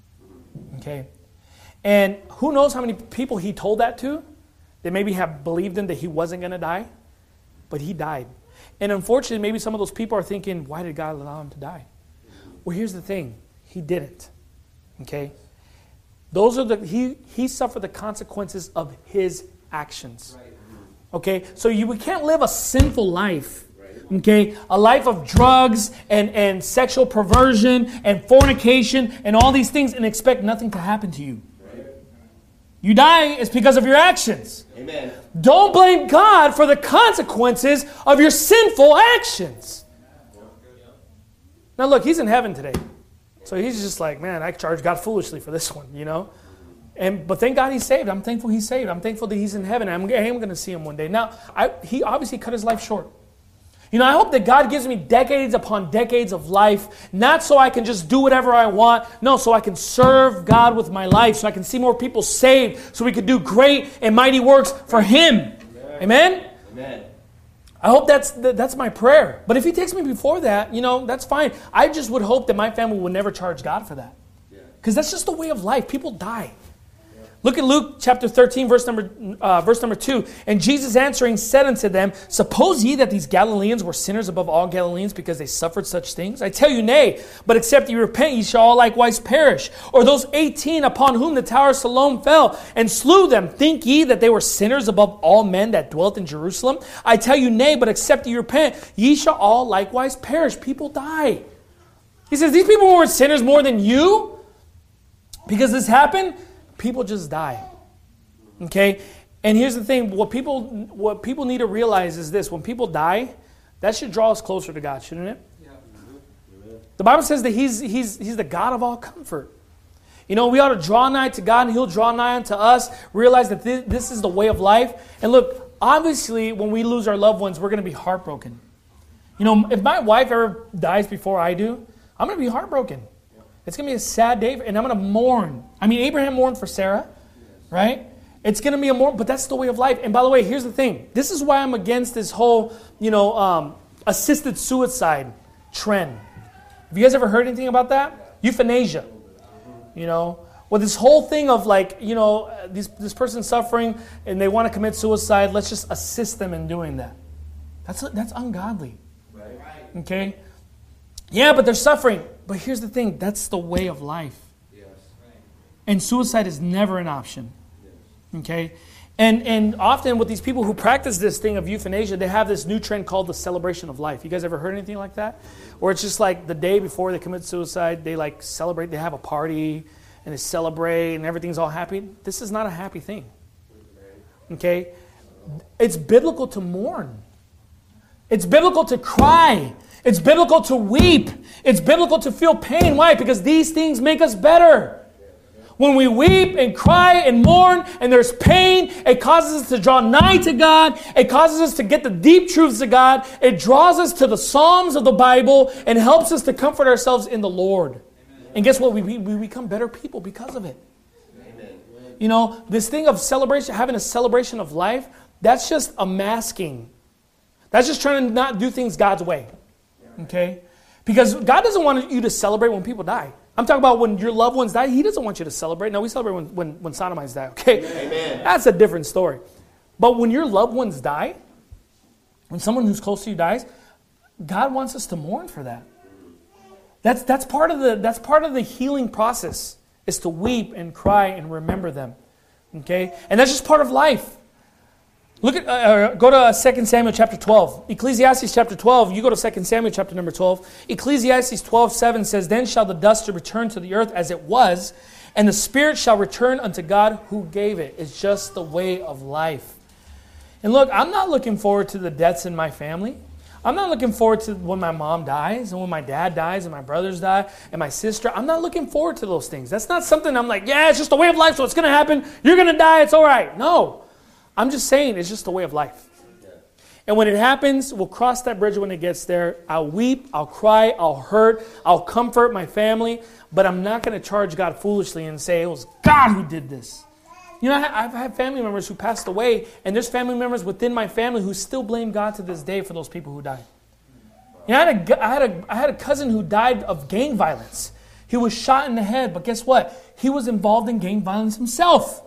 Okay. And who knows how many people he told that to? They maybe have believed him that he wasn't going to die, but he died. And unfortunately, maybe some of those people are thinking, why did God allow him to die? Well, here's the thing. He didn't. Okay? Those are the he he suffered the consequences of his actions. Okay? So you we can't live a sinful life. Okay? A life of drugs and, and sexual perversion and fornication and all these things and expect nothing to happen to you. You die, it's because of your actions. Amen. Don't blame God for the consequences of your sinful actions. Now look, he's in heaven today. So he's just like, man, I charge God foolishly for this one, you know. And But thank God he's saved. I'm thankful he's saved. I'm thankful that he's in heaven. I'm, I am going to see him one day. Now, I, he obviously cut his life short. You know, I hope that God gives me decades upon decades of life, not so I can just do whatever I want. No, so I can serve God with my life, so I can see more people saved, so we can do great and mighty works for Him. Amen? Amen? Amen. I hope that's that's my prayer. But if He takes me before that, you know, that's fine. I just would hope that my family would never charge God for that. Because that's just the way of life. People die. Look at Luke chapter thirteen, verse number, uh, verse number two. And Jesus answering said unto them, suppose ye that these Galileans were sinners above all Galileans because they suffered such things? I tell you, nay, but except ye repent, ye shall all likewise perish. Or those eighteen upon whom the tower of Siloam fell and slew them, think ye that they were sinners above all men that dwelt in Jerusalem? I tell you, nay, but except ye repent, ye shall all likewise perish. People die. He says, these people weren't sinners more than you because this happened. People just die. Okay? And here's the thing. What people what people need to realize is this. When people die, that should draw us closer to God, shouldn't it? Yeah. The Bible says that he's, he's, he's the God of all comfort. You know, we ought to draw nigh to God and He'll draw nigh unto us. Realize that this, this is the way of life. And look, obviously, when we lose our loved ones, we're going to be heartbroken. You know, if my wife ever dies before I do, I'm going to be heartbroken. It's going to be a sad day, and I'm going to mourn. I mean, Abraham mourned for Sarah, right? It's going to be a mourn, but that's the way of life. And by the way, here's the thing. This is why I'm against this whole, you know, um, assisted suicide trend. Have you guys ever heard anything about that? Euthanasia. You know, well, this whole thing of like, you know, this, this person's suffering and they want to commit suicide. Let's just assist them in doing that. That's that's ungodly. Okay? Yeah, but they're suffering. But here's the thing. That's the way of life. Yes. And suicide is never an option. Yes. Okay? And and often with these people who practice this thing of euthanasia, they have this new trend called the celebration of life. You guys ever heard anything like that? Where it's just like the day before they commit suicide, they like celebrate, they have a party, and they celebrate, and everything's all happy. This is not a happy thing. Okay? It's biblical to mourn. It's biblical to cry. It's biblical to weep. It's biblical to feel pain. Why? Because these things make us better. When we weep and cry and mourn and there's pain, it causes us to draw nigh to God. It causes us to get the deep truths of God. It draws us to the Psalms of the Bible and helps us to comfort ourselves in the Lord. Amen. And guess what? We, we, we become better people because of it. Amen. You know, this thing of celebration, having a celebration of life, that's just a masking. That's just trying to not do things God's way. Okay? Because God doesn't want you to celebrate when people die. I'm talking about when your loved ones die. He doesn't want you to celebrate. No, we celebrate when, when, when sodomites die. Okay? Amen. That's a different story. But when your loved ones die, when someone who's close to you dies, God wants us to mourn for that. That's, that's, part of the, that's part of the healing process, is to weep and cry and remember them. Okay? And that's just part of life. Look at uh, go to Second Samuel chapter twelve. Ecclesiastes chapter twelve. You go to Second Samuel chapter number twelve. Ecclesiastes twelve seven says, then shall the dust return to the earth as it was, and the spirit shall return unto God who gave it. It's just the way of life. And look, I'm not looking forward to the deaths in my family. I'm not looking forward to when my mom dies and when my dad dies and my brothers die and my sister. I'm not looking forward to those things. That's not something I'm like, yeah, it's just the way of life, so it's going to happen. You're going to die. It's all right. No. I'm just saying it's just the way of life. And when it happens, we'll cross that bridge when it gets there. I'll weep, I'll cry, I'll hurt, I'll comfort my family, but I'm not going to charge God foolishly and say it was God who did this. You know, I've had family members who passed away, and there's family members within my family who still blame God to this day for those people who died. You know, I had a, I had a, I had a cousin who died of gang violence. He was shot in the head, but guess what? He was involved in gang violence himself.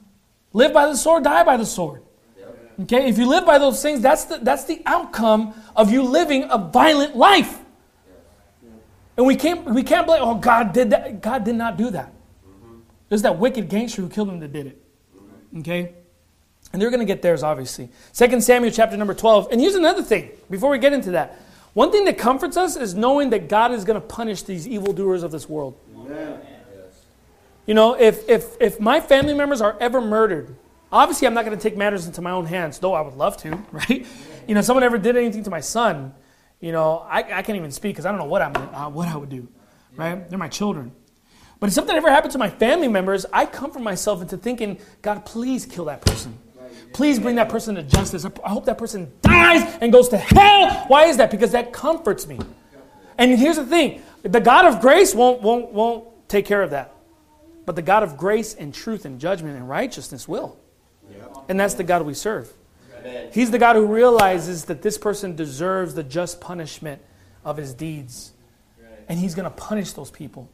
Live by the sword, die by the sword. Okay, if you live by those things, that's the, that's the outcome of you living a violent life. And we can't, we can't blame, oh, God did that. God did not do that. It was that wicked gangster who killed him that did it. Okay? And they're going to get theirs, obviously. Second Samuel chapter number twelve. And here's another thing, before we get into that. One thing that comforts us is knowing that God is going to punish these evildoers of this world. Amen. You know, if, if, if my family members are ever murdered, obviously I'm not going to take matters into my own hands, though I would love to, right? You know, if someone ever did anything to my son, you know, I, I can't even speak because I don't know what, I'm, uh, what I would do, right? They're my children. But if something ever happened to my family members, I comfort myself into thinking, God, please kill that person. Please bring that person to justice. I hope that person dies and goes to hell. Why is that? Because that comforts me. And here's the thing. The God of grace won't, won't, won't take care of that. But the God of grace and truth and judgment and righteousness will. Yep. And that's the God we serve. Amen. He's the God who realizes that this person deserves the just punishment of his deeds. Right. And He's going to punish those people.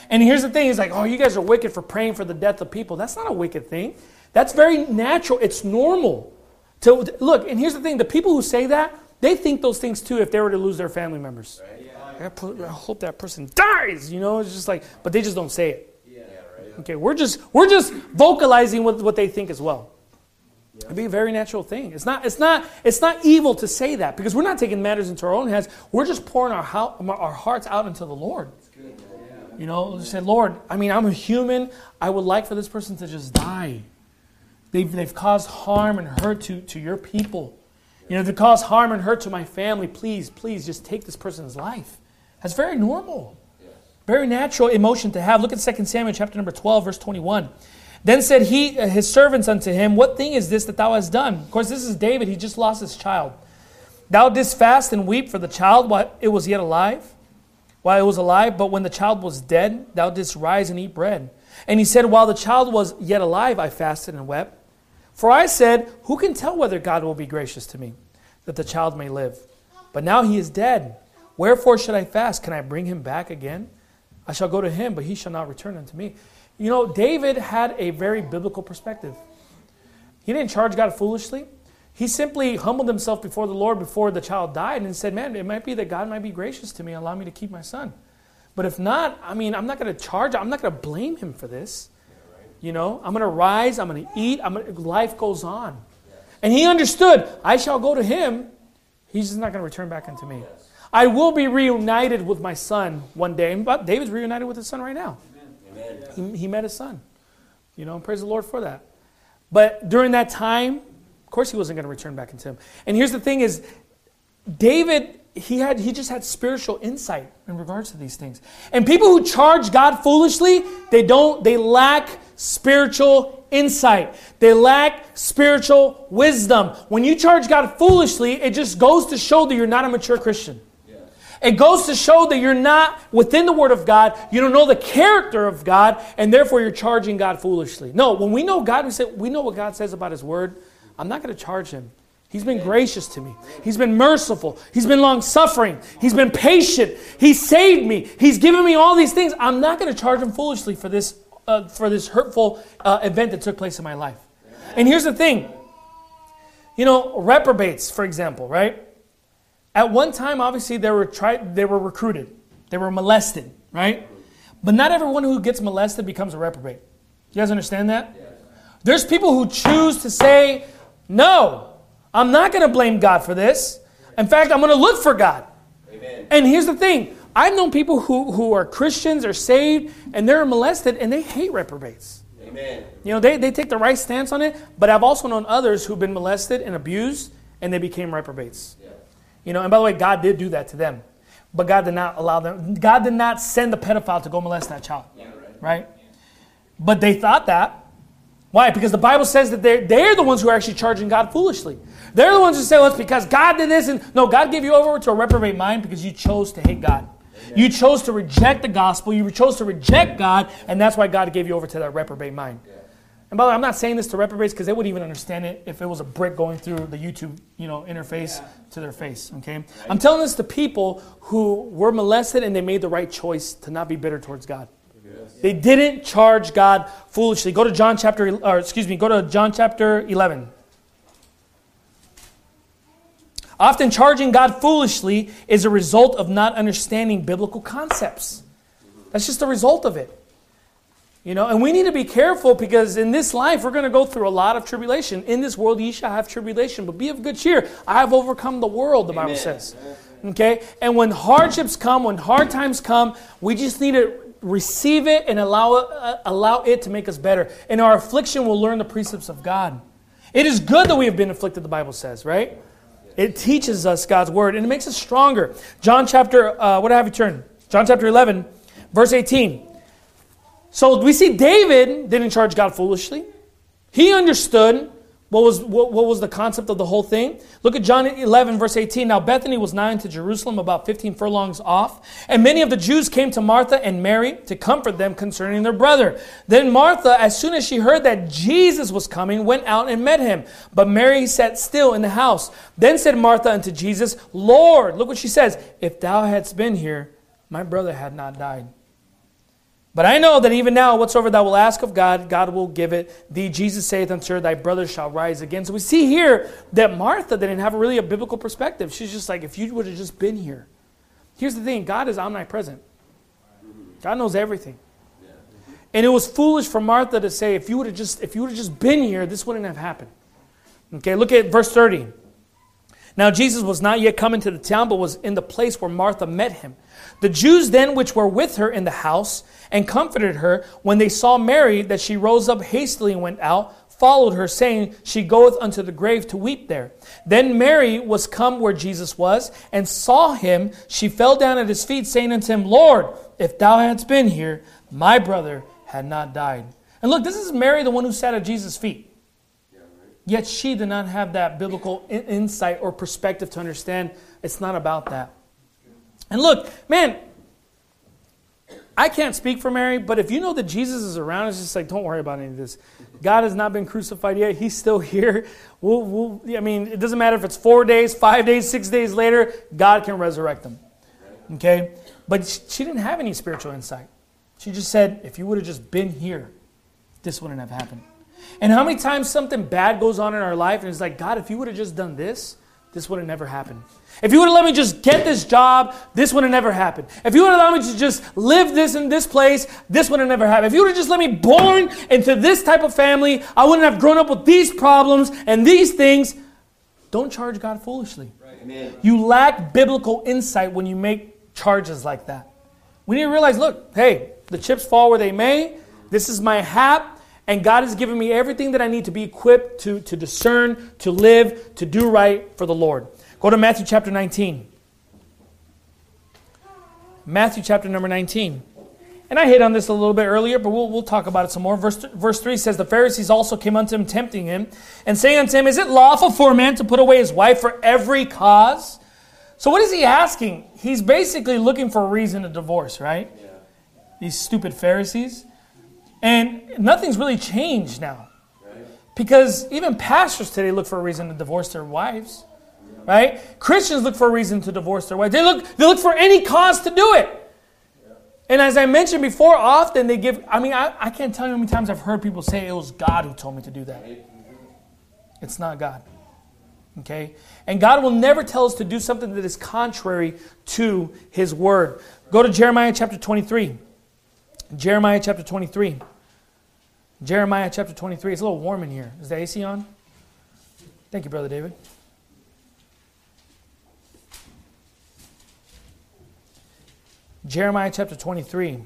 And here's the thing, he's like, oh, you guys are wicked for praying for the death of people. That's not a wicked thing. That's very natural. It's normal. To look, and here's the thing, the people who say that, they think those things too if they were to lose their family members. Right. Yeah. I hope that person dies, you know, it's just like, but they just don't say it. Yeah, right. Okay, we're just we're just vocalizing what, what they think as well. Yeah. It'd be a very natural thing. It's not it's not it's not evil to say that because we're not taking matters into our own hands. We're just pouring our our hearts out into the Lord. Good, yeah. You know, say, Lord, I mean, I'm a human. I would like for this person to just die. They've they've caused harm and hurt to, to your people. You know, they've caused harm and hurt to my family. Please, please just take this person's life. That's very normal. Yes. Very natural emotion to have. Look at Second Samuel chapter number twelve, verse twenty-one. Then said he, his servants unto him, what thing is this that thou hast done? Of course, this is David. He just lost his child. Thou didst fast and weep for the child while it was yet alive, while it was alive. But when the child was dead, thou didst rise and eat bread. And he said, while the child was yet alive, I fasted and wept. For I said, who can tell whether God will be gracious to me, that the child may live? But now he is dead. Wherefore should I fast? Can I bring him back again? I shall go to him, but he shall not return unto me. You know, David had a very biblical perspective. He didn't charge God foolishly. He simply humbled himself before the Lord before the child died and said, man, it might be that God might be gracious to me and allow me to keep my son. But if not, I mean, I'm not going to charge, I'm not going to blame him for this. You know, I'm going to rise, I'm going to eat, I'm gonna, life goes on. And he understood, I shall go to him, he's just not going to return back unto me. I will be reunited with my son one day. But David's reunited with his son right now. Amen. He, he met his son. You know, praise the Lord for that. But during that time, of course he wasn't going to return back into him. And here's the thing is, David, he had he just had spiritual insight in regards to these things. And people who charge God foolishly, they don't, they lack spiritual insight. They lack spiritual wisdom. When you charge God foolishly, it just goes to show that you're not a mature Christian. It goes to show that you're not within the Word of God. You don't know the character of God, and therefore you're charging God foolishly. No, when we know God, we say we know what God says about His Word. I'm not going to charge Him. He's been gracious to me. He's been merciful. He's been long-suffering. He's been patient. He saved me. He's given me all these things. I'm not going to charge Him foolishly for this uh, for this hurtful uh, event that took place in my life. And here's the thing. You know, reprobates, for example, right? At one time, obviously, they were tri- they were recruited. They were molested, right? But not everyone who gets molested becomes a reprobate. You guys understand that? Yes. There's people who choose to say, no, I'm not going to blame God for this. In fact, I'm going to look for God. Amen. And here's the thing. I've known people who, who are Christians, are saved, and they're molested, and they hate reprobates. Amen. You know, they, they take the right stance on it, but I've also known others who've been molested and abused, and they became reprobates. Yeah. You know, and by the way, God did do that to them. But God did not allow them. God did not send the pedophile to go molest that child. Yeah, right. right? But they thought that. Why? Because the Bible says that they're, they're the ones who are actually charging God foolishly. They're the ones who say, well, it's because God did this. And no, God gave you over to a reprobate mind because you chose to hate God. Amen. You chose to reject the gospel. You chose to reject God. And that's why God gave you over to that reprobate mind. Yeah. And by the way, I'm not saying this to reprobates because they wouldn't even understand it if it was a brick going through the YouTube, you know, interface yeah. to their face. Okay, right. I'm telling this to people who were molested and they made the right choice to not be bitter towards God. Yes. They didn't charge God foolishly. Go to John chapter, or excuse me, go to John chapter eleven. Often charging God foolishly is a result of not understanding biblical concepts. That's just a result of it. You know, and we need to be careful because in this life, we're going to go through a lot of tribulation. In this world, ye shall have tribulation, but be of good cheer. I have overcome the world, the Amen. Bible says. Okay? And when hardships come, when hard times come, we just need to receive it and allow it, uh, allow it to make us better. In our affliction, we'll learn the precepts of God. It is good that we have been afflicted, the Bible says, right? It teaches us God's word, and it makes us stronger. John chapter, uh, what have you turned? John chapter eleven, verse eighteen. So we see David didn't charge God foolishly. He understood what was what, what was the concept of the whole thing. Look at John eleven, verse eighteen. Now Bethany was nigh unto Jerusalem, about fifteen furlongs off. And many of the Jews came to Martha and Mary to comfort them concerning their brother. Then Martha, as soon as she heard that Jesus was coming, went out and met him. But Mary sat still in the house. Then said Martha unto Jesus, Lord, look what she says, if thou hadst been here, my brother had not died. But I know that even now, whatsoever thou wilt ask of God, God will give it thee. Jesus saith unto her, thy brother shall rise again. So we see here that Martha didn't have really a biblical perspective. She's just like, if you would have just been here. Here's the thing, God is omnipresent. God knows everything. And it was foolish for Martha to say, if you would have just, if you would have just been here, this wouldn't have happened. Okay, look at verse thirty. Now Jesus was not yet come into the town, but was in the place where Martha met him. The Jews then which were with her in the house and comforted her, when they saw Mary, that she rose up hastily and went out, followed her, saying, she goeth unto the grave to weep there. Then Mary was come where Jesus was, and saw him. She fell down at his feet, saying unto him, Lord, if thou hadst been here, my brother had not died. And look, this is Mary, the one who sat at Jesus' feet. Yet she did not have that biblical insight or perspective to understand it's not about that. And look, man, I can't speak for Mary, but if you know that Jesus is around, it's just like, don't worry about any of this. God has not been crucified yet. He's still here. We'll, we'll, I mean, it doesn't matter if it's four days, five days, six days later, God can resurrect them. Okay? But she didn't have any spiritual insight. She just said, if you would have just been here, this wouldn't have happened. And how many times something bad goes on in our life and it's like, God, if you would have just done this, this would have never happened. If you would have let me just get this job, this would have never happened. If you would have allowed me to just live this in this place, this would have never happened. If you would have just let me born into this type of family, I wouldn't have grown up with these problems and these things. Don't charge God foolishly. Right. Amen. You lack biblical insight when you make charges like that. We need to realize, look, hey, the chips fall where they may. This is my hap. And God has given me everything that I need to be equipped to, to discern, to live, to do right for the Lord. Go to Matthew chapter nineteen. Matthew chapter number nineteen. And I hit on this a little bit earlier, but we'll, we'll talk about it some more. Verse, verse three says, the Pharisees also came unto him, tempting him, and saying unto him, is it lawful for a man to put away his wife for every cause? So what is he asking? He's basically looking for a reason to divorce, right? Yeah. These stupid Pharisees. And nothing's really changed now. Right. Because even pastors today look for a reason to divorce their wives. Yeah. Right? Christians look for a reason to divorce their wives. They look, they look for any cause to do it. Yeah. And as I mentioned before, often they give, I mean, I, I can't tell you how many times I've heard people say it was God who told me to do that. Right. It's not God. Okay? And God will never tell us to do something that is contrary to His Word. Go to Jeremiah chapter twenty-three. Jeremiah chapter twenty-three. Jeremiah chapter twenty-three. It's a little warm in here. Is the A C on? Thank you, Brother David. Jeremiah chapter twenty-three.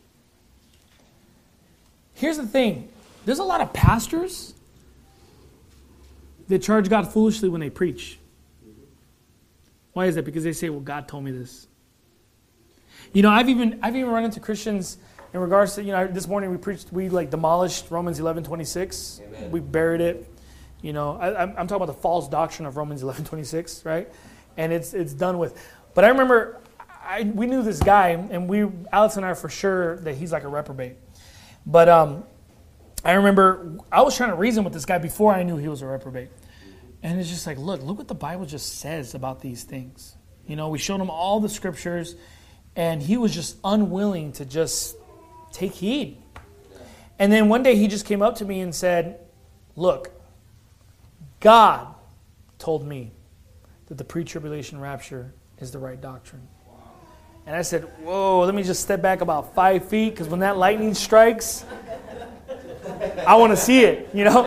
Here's the thing. There's a lot of pastors that charge God foolishly when they preach. Why is that? Because they say, well, God told me this. You know, I've even I've even run into Christians in regards to, you know, this morning we preached, we like demolished Romans eleven twenty-six. Amen. We buried it. You know, I, I'm talking about the false doctrine of Romans eleven twenty-six, right? And it's it's done with. But I remember I, we knew this guy, and we, Alex and I are for sure that he's like a reprobate. But um, I remember I was trying to reason with this guy before I knew he was a reprobate. And it's just like, look, look what the Bible just says about these things. You know, we showed him all the scriptures, and he was just unwilling to just take heed. And then one day he just came up to me and said, look, God told me that the pre-tribulation rapture is the right doctrine. And I said, whoa, let me just step back about five feet, because when that lightning strikes, I want to see it, you know?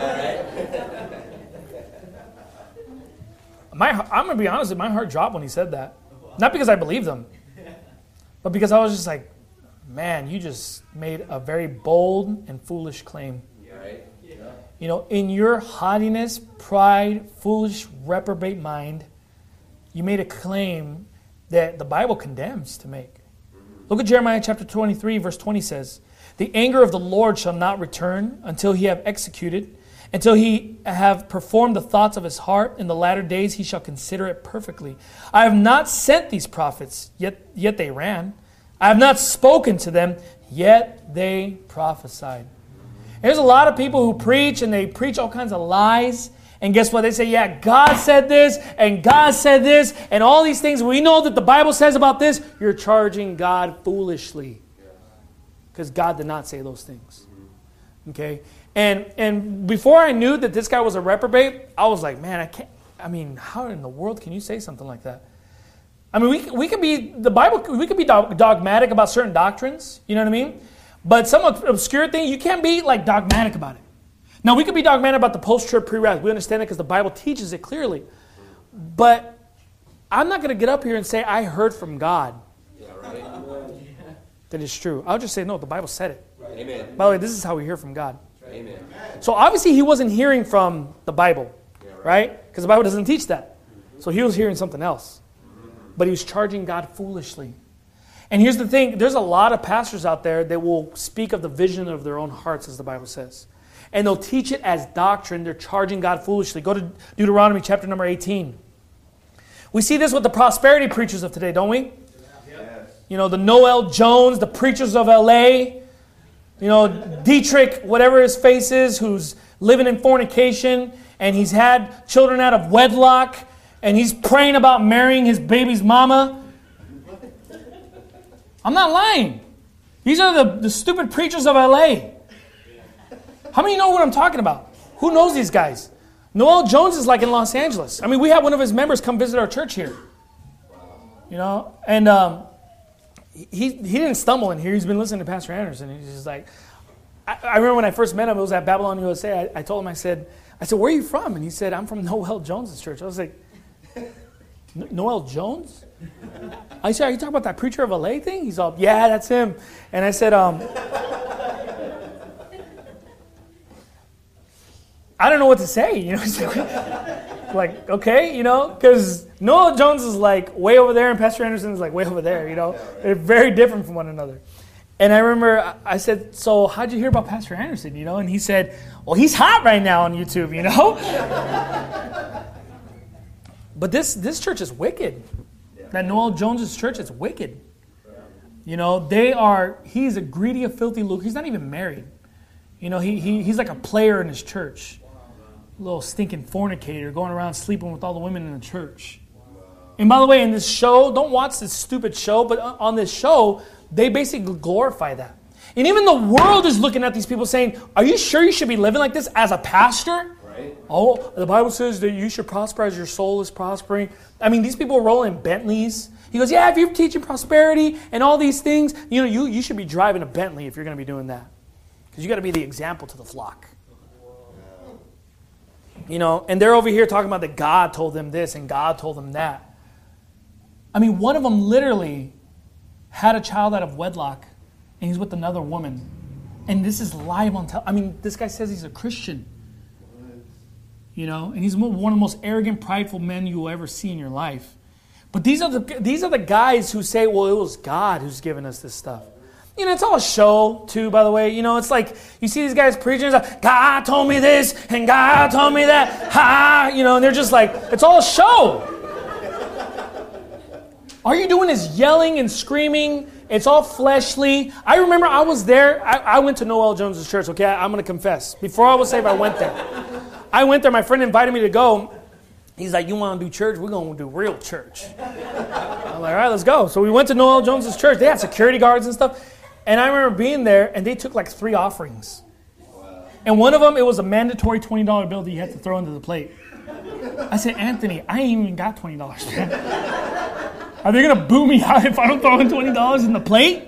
My, I'm going to be honest, my heart dropped when he said that. Not because I believed him, but because I was just like, man, you just made a very bold and foolish claim. Right. Yeah. You know, in your haughtiness, pride, foolish, reprobate mind, you made a claim that the Bible condemns to make. Look at Jeremiah chapter twenty-three, verse twenty says, the anger of the Lord shall not return until he have executed, until he have performed the thoughts of his heart. In the latter days he shall consider it perfectly. I have not sent these prophets, yet, yet they ran. I have not spoken to them, yet they prophesied. There's a lot of people who preach, and they preach all kinds of lies. And guess what? They say, yeah, God said this, and God said this, and all these things we know that the Bible says about this. You're charging God foolishly. because God did not say those things. Okay? And and before I knew that this guy was a reprobate, I was like, man, I can't, I mean, how in the world can you say something like that? I mean, we we could be, the Bible, we could be dogmatic about certain doctrines, you know what I mean? But some obscure thing, you can't be like dogmatic about it. Now, we could be dogmatic about the post-trib, pre-wrath. We understand it because the Bible teaches it clearly. But I'm not going to get up here and say, I heard from God. Yeah, right. That is true. I'll just say, no, the Bible said it. Right. Amen. By the way, this is how we hear from God. Amen. So obviously he wasn't hearing from the Bible, yeah, right? Because the Bible doesn't teach that. So he was hearing something else. But he was charging God foolishly. And here's the thing. There's a lot of pastors out there that will speak of the vision of their own hearts, as the Bible says. And they'll teach it as doctrine. They're charging God foolishly. Go to Deuteronomy chapter number eighteen. We see this with the prosperity preachers of today, don't we? Yes. You know, the Noel Jones, the preachers of L A, you know, Dietrich, whatever his face is, who's living in fornication, and he's had children out of wedlock, and he's praying about marrying his baby's mama. I'm not lying. These are the, the stupid preachers of L A. How many know what I'm talking about? Who knows these guys? Noel Jones is like in Los Angeles. I mean, we had one of his members come visit our church here. You know, and um, he he didn't stumble in here. He's been listening to Pastor Anderson. He's just like, I, I remember when I first met him, it was at Babylon, U S A. I, I told him, I said, I said, where are you from? And he said, I'm from Noel Jones' church. I was like, Noel Jones? I said, are you talking about that preacher of L A thing? He's all, yeah, that's him. And I said, um, I don't know what to say, you know. Like, okay, you know, because Noel Jones is like way over there and Pastor Anderson is like way over there, you know. They're very different from one another. And I remember I said, so how'd you hear about Pastor Anderson, you know? And he said, well, he's hot right now on YouTube, you know. But this this church is wicked. That Noel Jones' church is wicked. You know, they are, he's a greedy, a filthy lucre. He's not even married. You know, he, he he's like a player in his church. A little stinking fornicator going around sleeping with all the women in the church. And by the way, in this show, don't watch this stupid show, but on this show, they basically glorify that. And even the world is looking at these people saying, are you sure you should be living like this as a pastor? Right. Oh, the Bible says that you should prosper as your soul is prospering. I mean, these people are rolling Bentleys. He goes, yeah, if you're teaching prosperity and all these things, you know, you, you should be driving a Bentley if you're going to be doing that. Because you got to be the example to the flock. You know, and they're over here talking about that God told them this and God told them that. I mean, one of them literally had a child out of wedlock and he's with another woman. And this is live on television. I mean, this guy says he's a Christian. You know, and he's one of the most arrogant, prideful men you will ever see in your life. But these are the these are the guys who say, well, it was God who's given us this stuff. You know, it's all a show, too, by the way. You know, it's like, you see these guys preaching, it's like, God told me this, and God told me that, ha, you know, and they're just like, it's all a show. All you're doing is yelling and screaming. It's all fleshly. I remember I was there. I, I went to Noel Jones' church, okay? I, I'm going to confess. Before I was saved, I went there. I went there. My friend invited me to go. He's like, you want to do church? We're going to do real church. I'm like, all right, let's go. So we went to Noel Jones' church. They had security guards and stuff. And I remember being there, and they took like three offerings. And one of them, it was a mandatory twenty dollar bill that you had to throw into the plate. I said, Anthony, I ain't even got twenty dollars, man. Are they going to boo me out if I don't throw in twenty dollars in the plate?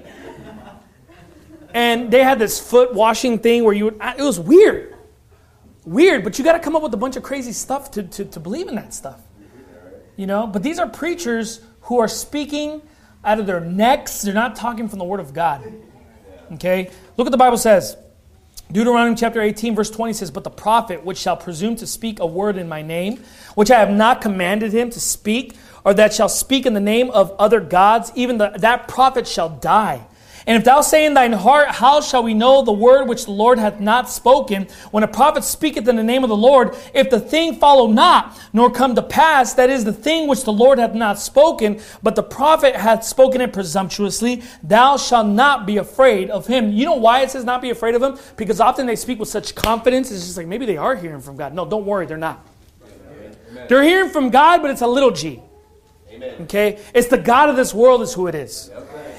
And they had this foot washing thing where you would, it was weird. Weird, but you got to come up with a bunch of crazy stuff to, to, to believe in that stuff. You know, but these are preachers who are speaking out of their necks. They're not talking from the Word of God. Okay? Look what the Bible says. Deuteronomy chapter eighteen, verse twenty says, but the prophet which shall presume to speak a word in my name, which I have not commanded him to speak, or that shall speak in the name of other gods, even the, that prophet shall die. And if thou say in thine heart, how shall we know the word which the Lord hath not spoken? When a prophet speaketh in the name of the Lord, if the thing follow not, nor come to pass, that is the thing which the Lord hath not spoken, but the prophet hath spoken it presumptuously, thou shalt not be afraid of him. You know why it says not be afraid of him? Because often they speak with such confidence, it's just like, maybe they are hearing from God. No, don't worry, they're not. Amen. They're hearing from God, but it's a little g. Amen. Okay? It's the God of this world is who it is. Okay.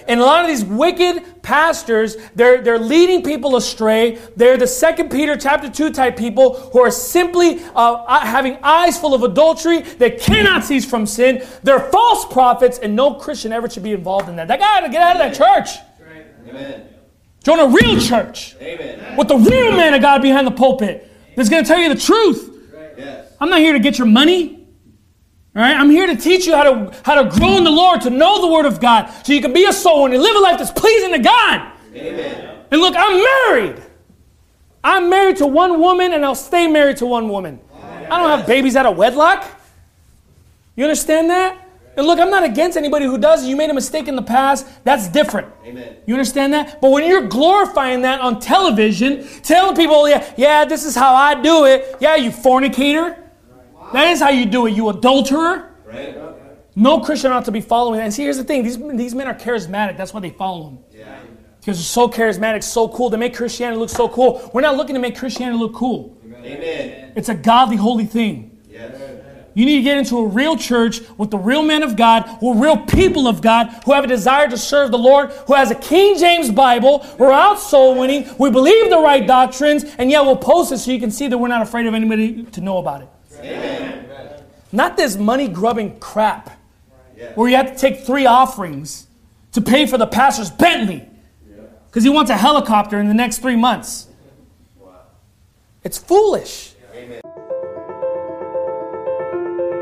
And a lot of these wicked pastors, they're, they're leading people astray. They're the Second Peter chapter two type people who are simply uh, having eyes full of adultery. They cannot cease from sin. They're false prophets, and no Christian ever should be involved in that. That guy got to get out of that church. Amen. Join a real church. Amen. With the real man of God behind the pulpit that's going to tell you the truth. Yes. I'm not here to get your money. All right? I'm here to teach you how to, how to grow in the Lord, to know the Word of God, so you can be a soul winner, live a life that's pleasing to God. Amen. And look, I'm married. I'm married to one woman, and I'll stay married to one woman. I don't have babies out of wedlock. You understand that? And look, I'm not against anybody who does it. You made a mistake in the past. That's different. Amen. You understand that? But when you're glorifying that on television, telling people, yeah, yeah, this is how I do it. Yeah, you fornicator. That is how you do it, you adulterer. Right. No Christian ought to be following that. And see, here's the thing. These, these men are charismatic. That's why they follow them. Yeah. Because they're so charismatic, so cool. They make Christianity look so cool. We're not looking to make Christianity look cool. Amen. It's a godly, holy thing. Yes. You need to get into a real church with the real men of God, with real people of God who have a desire to serve the Lord, who has a King James Bible. We're out soul winning. We believe the right doctrines, and yet we'll post it so you can see that we're not afraid of anybody to know about it. Amen. Not this money-grubbing crap Yeah. where you have to take three offerings to pay for the pastor's Bentley because he wants a helicopter in the next three months. It's foolish. Amen.